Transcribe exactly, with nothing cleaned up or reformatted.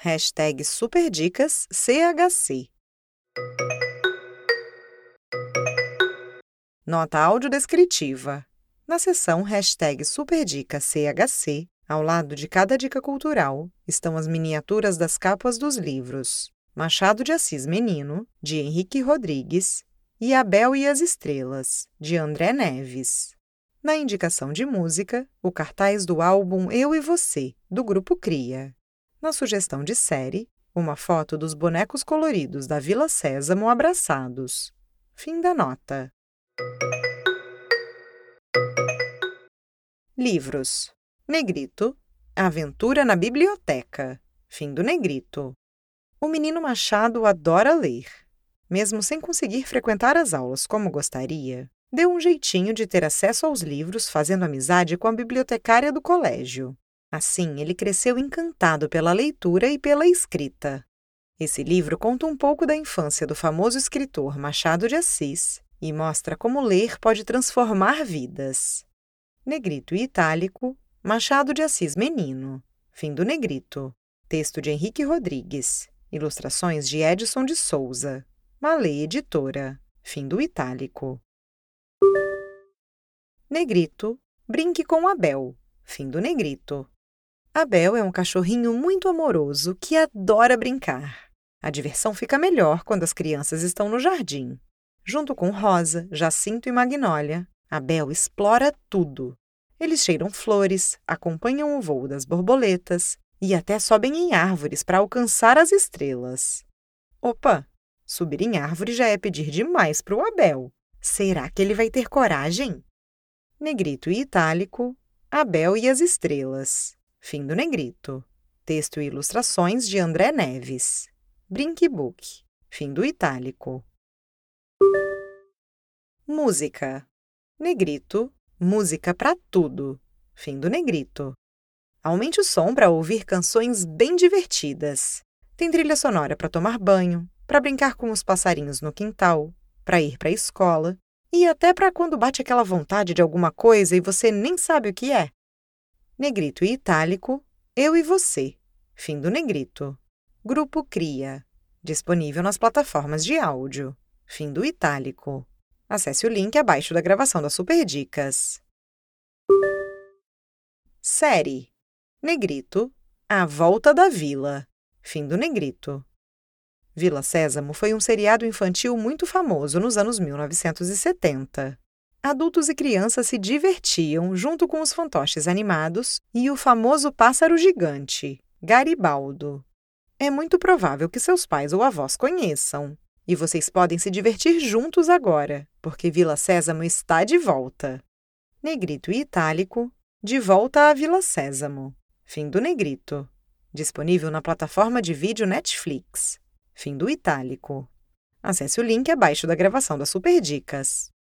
Hashtag Superdicas C H C. Nota audiodescritiva. Na seção Hashtag Superdicas C H C, ao lado de cada dica cultural, estão as miniaturas das capas dos livros Machado de Assis Menino, de Henrique Rodrigues, e Abel e as Estrelas, de André Neves. Na indicação de música, o cartaz do álbum Eu e Você, do Grupo Cria. Na sugestão de série, uma foto dos bonecos coloridos da Vila Sésamo abraçados. Fim da nota. Livros. Negrito. Aventura na Biblioteca. Fim do Negrito. O menino Machado adora ler. Mesmo sem conseguir frequentar as aulas como gostaria, deu um jeitinho de ter acesso aos livros fazendo amizade com a bibliotecária do colégio. Assim, ele cresceu encantado pela leitura e pela escrita. Esse livro conta um pouco da infância do famoso escritor Machado de Assis e mostra como ler pode transformar vidas. Negrito e itálico, Machado de Assis Menino. Fim do Negrito. Texto de Henrique Rodrigues. Ilustrações de Edson de Souza. Malê Editora. Fim do itálico. Negrito, brinque com Abel. Fim do Negrito. Abel é um cachorrinho muito amoroso que adora brincar. A diversão fica melhor quando as crianças estão no jardim. Junto com Rosa, Jacinto e Magnólia, Abel explora tudo. Eles cheiram flores, acompanham o voo das borboletas e até sobem em árvores para alcançar as estrelas. Opa! Subir em árvore já é pedir demais para o Abel. Será que ele vai ter coragem? Negrito e itálico, Abel e as Estrelas. Fim do Negrito. Texto e ilustrações de André Neves. Brinque Book. Fim do itálico. Música. Negrito, música para tudo. Fim do Negrito. Aumente o som para ouvir canções bem divertidas. Tem trilha sonora para tomar banho, para brincar com os passarinhos no quintal, para ir para a escola e até para quando bate aquela vontade de alguma coisa e você nem sabe o que é. Negrito e itálico, Eu e Você. Fim do Negrito. Grupo Cria. Disponível nas plataformas de áudio. Fim do itálico. Acesse o link abaixo da gravação das Superdicas. Série. Negrito, A Volta da Vila. Fim do Negrito. Vila Sésamo foi um seriado infantil muito famoso nos anos mil novecentos e setenta. Adultos e crianças se divertiam junto com os fantoches animados e o famoso pássaro gigante, Garibaldo. É muito provável que seus pais ou avós conheçam. E vocês podem se divertir juntos agora, porque Vila Sésamo está de volta. Negrito e itálico, De Volta à Vila Sésamo. Fim do Negrito. Disponível na plataforma de vídeo Netflix. Fim do itálico. Acesse o link abaixo da gravação das Superdicas.